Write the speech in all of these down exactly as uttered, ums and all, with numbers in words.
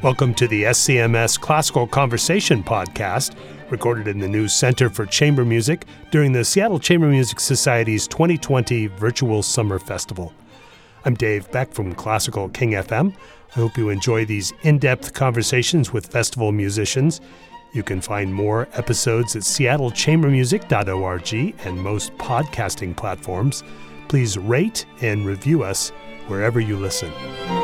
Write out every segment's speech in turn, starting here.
Welcome to the S C M S Classical Conversation podcast, recorded in the new Center for Chamber Music during the Seattle Chamber Music Society's twenty twenty Virtual Summer Festival. I'm Dave Beck from Classical King F M. I hope you enjoy these in-depth conversations with festival musicians. You can find more episodes at seattle chamber music dot org and most podcasting platforms. Please rate and review us wherever you listen.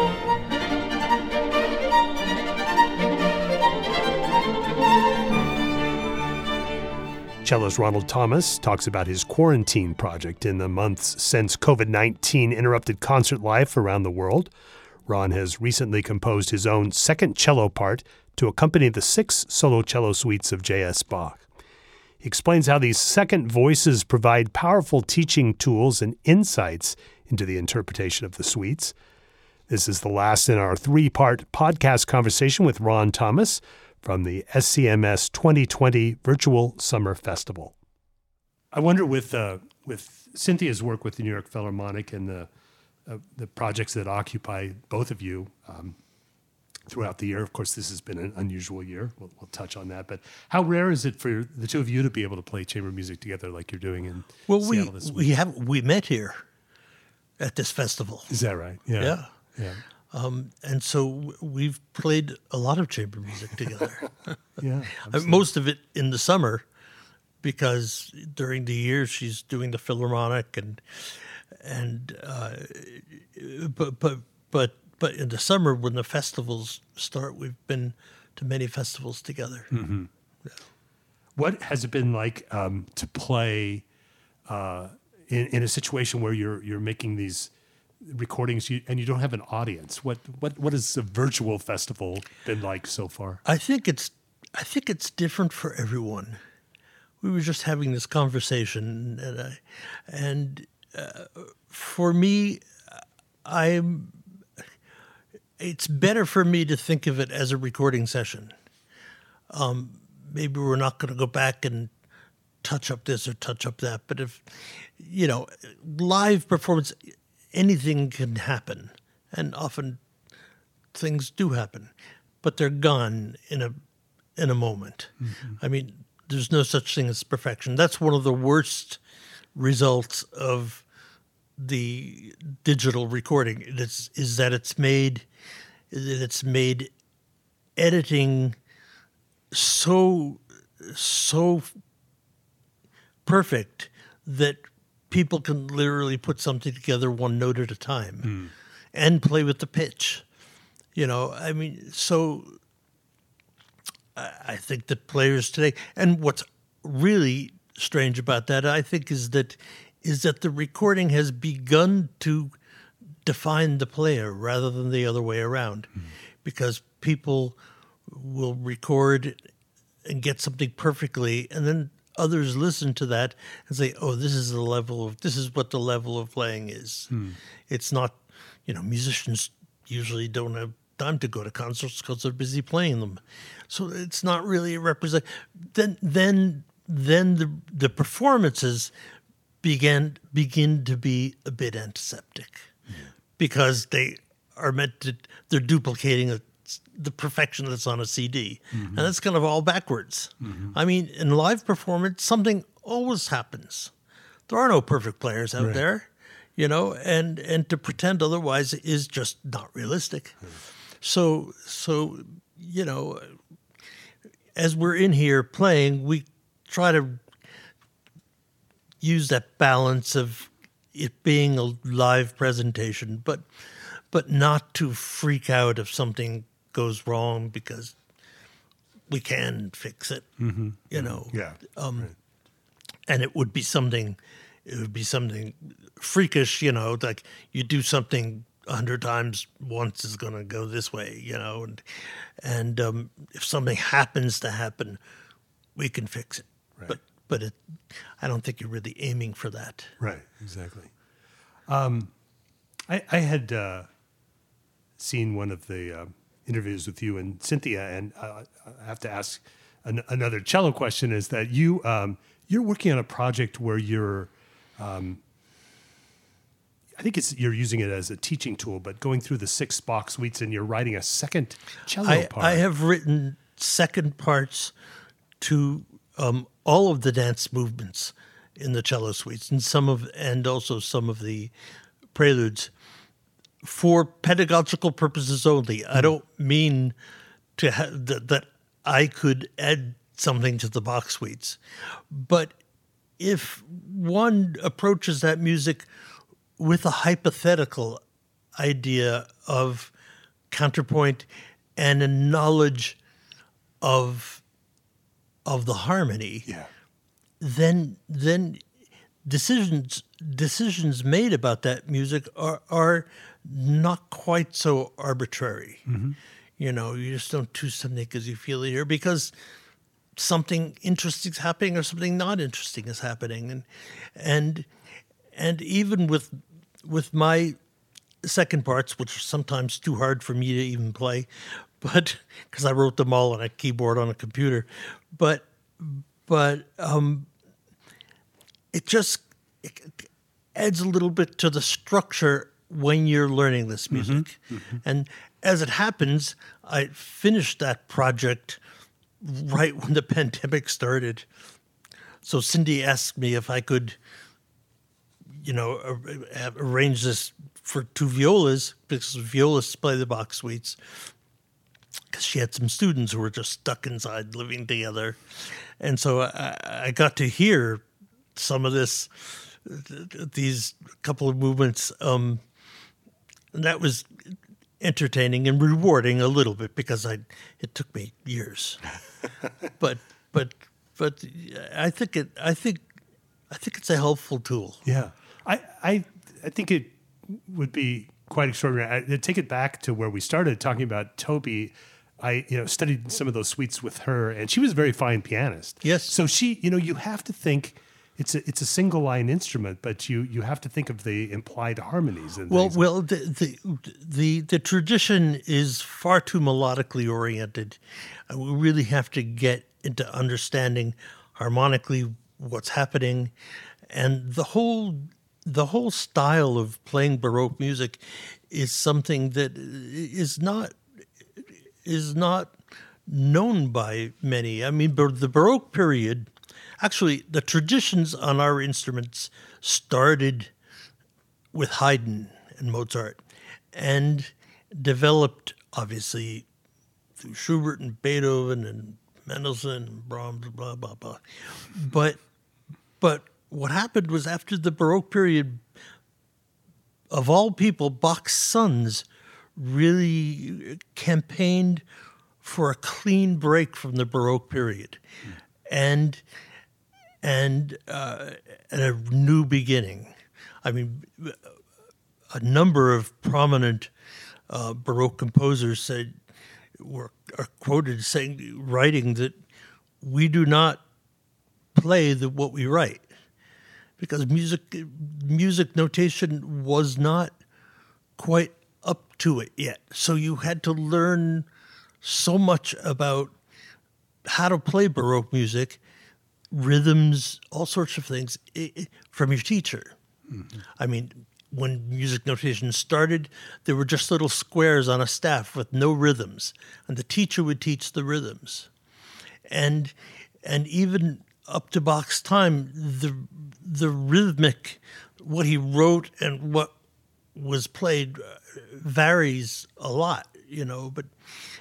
Cellist Ronald Thomas talks about his quarantine project in the months since covid nineteen interrupted concert life around the world. Ron has recently composed his own second cello part to accompany the six solo cello suites of J S Bach. He explains how these second voices provide powerful teaching tools and insights into the interpretation of the suites. This is the last in our three-part podcast conversation with Ron Thomas from the S C M S twenty twenty Virtual Summer Festival. I wonder with uh, with Cynthia's work with the New York Philharmonic and the uh, the projects that occupy both of you um, throughout the year. Of course, this has been an unusual year. We'll, we'll touch on that. But how rare is it for the two of you to be able to play chamber music together like you're doing in well, Seattle we, this week? we have we met here at this festival. Is that right? Yeah. Yeah. Yeah. Um, and so we've played a lot of chamber music together. Yeah. Most of it in the summer, because during the year she's doing the Philharmonic and and uh, but but but but in the summer when the festivals start, we've been to many festivals together. Mm-hmm. Yeah. What has it been like um, to play uh, in in a situation where you're you're making these recordings you, and you don't have an audience? What what what has the virtual festival been like so far? I think it's I think it's different for everyone. We were just having this conversation, and I, and uh, for me, I'm. It's better for me to think of it as a recording session. Um, maybe we're not going to go back and touch up this or touch up that, but if you know, live performance. Anything can happen, and often things do happen, but they're gone in a in a moment. Mm-hmm. I mean, there's no such thing as perfection. That's one of the worst results of the digital recording. It's, is that it's made that it's made editing so so perfect that people can literally put something together one note at a time mm. and play with the pitch. You know, I mean, so I think that players today, and what's really strange about that, I think, is that is that the recording has begun to define the player rather than the other way around, mm. because people will record and get something perfectly, and then others listen to that and say, "Oh, this is the level of this is what the level of playing is." Hmm. It's not, you know, musicians usually don't have time to go to concerts because they're busy playing them, so it's not really a represent. Then, then, then the the performances began begin to be a bit antiseptic, yeah. because they are meant to. They're duplicating a. the perfection that's on a C D. Mm-hmm. And that's kind of all backwards. Mm-hmm. I mean, in live performance, something always happens. There are no perfect players out right. there, you know, and, and to pretend otherwise is just not realistic. Mm-hmm. So, so, you know, as we're in here playing, we try to use that balance of it being a live presentation, but but not to freak out if something goes wrong, because we can fix it, mm-hmm. you know. Yeah. Um, right. And it would be something, it would be something freakish, you know, like you do something a hundred times, once is going to go this way, you know, and and um, if something happens to happen, we can fix it. Right. But but it, I don't think you're really aiming for that. Right. Exactly. Um, I, I had uh, seen one of the uh, interviews with you and Cynthia, and uh, I have to ask an, another cello question. Is that you? Um, you're working on a project where you're, um, I think it's you're using it as a teaching tool, but going through the six Bach suites and you're writing a second cello I, part. I have written second parts to um, all of the dance movements in the cello suites, and some of, and also some of the preludes, for pedagogical purposes only. I don't mean to ha- that, that I could add something to the Bach suites, but if one approaches that music with a hypothetical idea of counterpoint and a knowledge of of the harmony, yeah. then then decisions decisions made about that music are are not quite so arbitrary. Mm-hmm. You know, you just don't choose something because you feel it here, because something interesting is happening or something not interesting is happening, and and and even with with my second parts, which are sometimes too hard for me to even play, but because I wrote them all on a keyboard on a computer, but but um, it just it adds a little bit to the structure when you're learning this music. Mm-hmm. Mm-hmm. And as it happens, I finished that project right when the pandemic started. So Cindy asked me if I could, you know, ar- arrange this for two violas, because violists play the Bach suites, because she had some students who were just stuck inside living together. And so I, I got to hear some of this, these couple of movements. Um, and that was entertaining and rewarding a little bit, because I it took me years. but but but I think it I think I think it's a helpful tool. Yeah, I I I think it would be quite extraordinary. I, to take it back to where we started talking about Toby, I you know studied some of those suites with her, and she was a very fine pianist. Yes. So she, you know, you have to think it's a it's a single line instrument, but you you have to think of the implied harmonies and Well, things. well, the, the the the tradition is far too melodically oriented. Uh, We really have to get into understanding harmonically what's happening, and the whole the whole style of playing Baroque music is something that is not is not known by many. I mean, bar- the Baroque period, actually, the traditions on our instruments started with Haydn and Mozart, and developed, obviously, through Schubert and Beethoven and Mendelssohn and Brahms, blah, blah, blah. But, but what happened was, after the Baroque period, of all people, Bach's sons really campaigned for a clean break from the Baroque period, mm. and and uh, and a new beginning. I mean, a number of prominent uh, Baroque composers said were are quoted saying, writing that we do not play the what we write, because music music notation was not quite up to it yet. So you had to learn so much about how to play Baroque music, rhythms, all sorts of things, from your teacher. Mm-hmm. I mean, when music notation started, there were just little squares on a staff with no rhythms, and the teacher would teach the rhythms. And and even up to Bach's time, the the rhythmic, what he wrote and what was played varies a lot, you know, but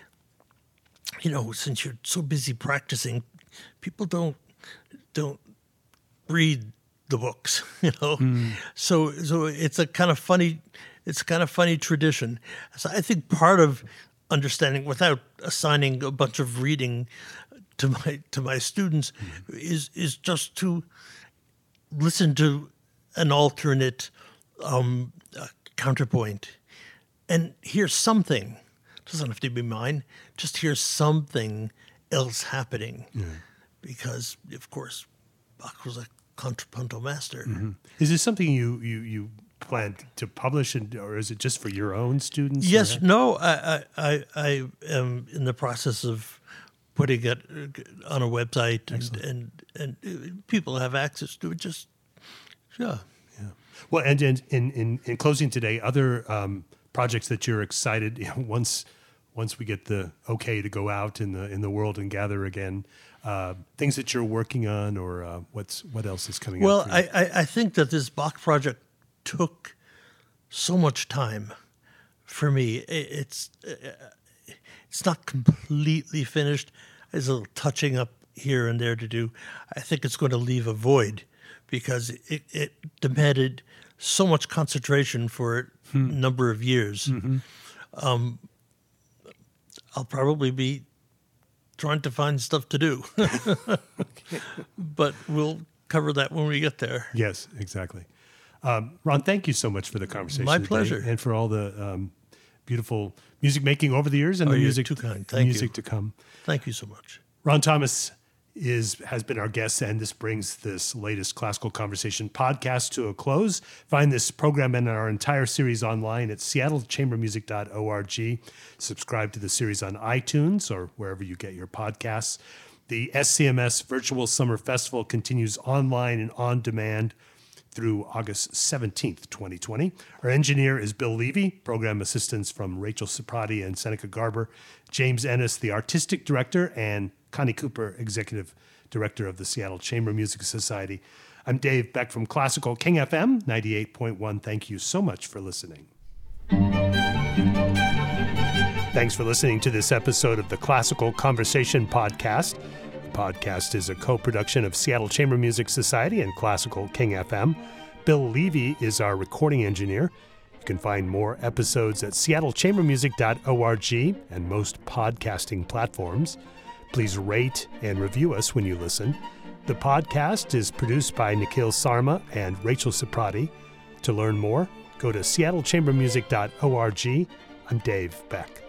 you know, since you're so busy practicing, people don't don't read the books, you know. Mm. So so it's a kind of funny it's a kind of funny tradition. So I think part of understanding, without assigning a bunch of reading to my to my students, mm. is is just to listen to an alternate um, uh, counterpoint and hear something. Doesn't have to be mine. Just hear something else happening, yeah. Because of course Bach was a contrapuntal master. Mm-hmm. Is this something you you you plan to publish, and, or is it just for your own students? Yes, no. I, I I am in the process of putting it on a website, and, and and people have access to it. Just yeah. Yeah. Well, and, and in, in, in closing today, other um, projects that you're excited, you know, once once we get the okay to go out in the in the world and gather again, uh, things that you're working on, or uh, what's what else is coming well, up? Well, I, I think that this Bach project took so much time for me. It's it's not completely finished. There's a little touching up here and there to do. I think it's going to leave a void because it, it demanded so much concentration for a hmm. number of years. Mm-hmm. Um, I'll probably be trying to find stuff to do. Okay. But we'll cover that when we get there. Yes, exactly. Um, Ron, thank you so much for the conversation. My pleasure. And for all the um, beautiful music making over the years and oh, the music, too kind. Thank music you. to come. Thank you so much. Ron Thomas is has been our guest, and this brings this latest Classical Conversation podcast to a close. Find this program and our entire series online at seattle chamber music dot org. Subscribe to the series on iTunes or wherever you get your podcasts. The S C M S Virtual Summer Festival continues online and on demand through August seventeenth, twenty twenty. Our engineer is Bill Levy, program assistants from Rachel Ciprati and Seneca Garber, James Ennis, the artistic director, and Connie Cooper, executive director of the Seattle Chamber Music Society. I'm Dave Beck from Classical King F M ninety-eight point one. Thank you so much for listening. Thanks for listening to this episode of the Classical Conversation podcast. The podcast is a co-production of Seattle Chamber Music Society and Classical King F M. Bill Levy is our recording engineer. You can find more episodes at seattle chamber music dot org and most podcasting platforms. Please rate and review us when you listen. The podcast is produced by Nikhil Sarma and Rachel Ciprati. To learn more, go to seattle chamber music dot org. I'm Dave Beck.